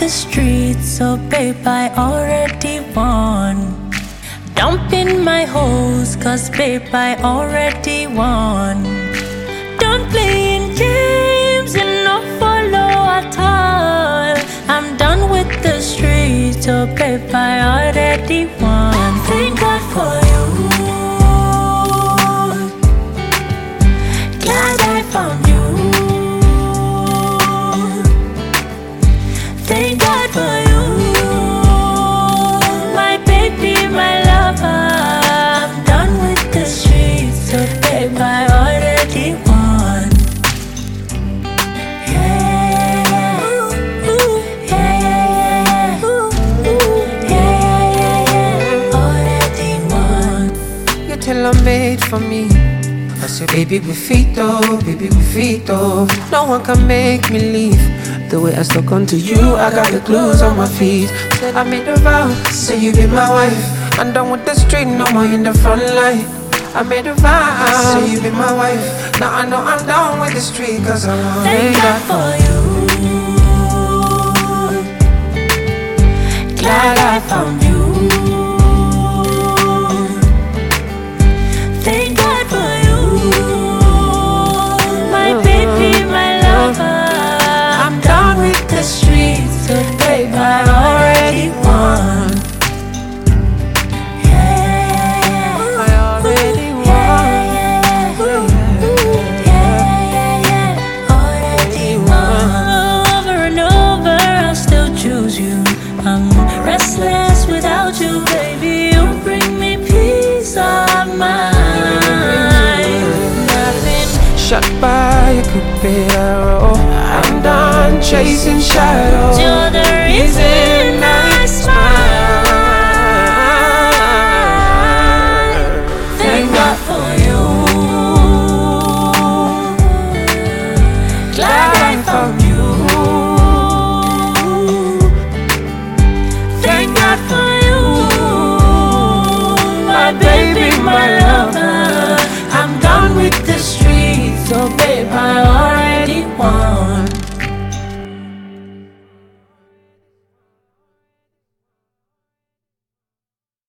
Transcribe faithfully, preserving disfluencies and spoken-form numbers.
the streets, so babe, I already won. Dumping my hoes, cause babe, I already won. Don't play in games and no follow at all. I'm done with the streets, so babe, I already won. Thank God for you. Glad I found you. Thank God for you, my baby, my lover. I'm done with the streets, so babe, I already won. Yeah, yeah, yeah, yeah, yeah, yeah, yeah, already won. You're tailor-made for me. I say, baby, befito, baby, befito. No one can make me leave. The way I stuck onto you, I got the clues on my feet. Said I made a vow, say you be my wife. I'm done with the street, no more in the front line. I made a vow, say you be my wife. Now I know I'm done with the street, cause I'm all Thank God for you. Glad I found you. Thank God for you, my baby, my lover. I'm done with the streets, so babe, I already won. Yeah, yeah, I already won. yeah, yeah, yeah, already won. Over and over, I'll still choose you. I'm restless without you, baby. You bring me peace of mind. Shot by a crooked arrow. I'm done chasing shadows. You're the reason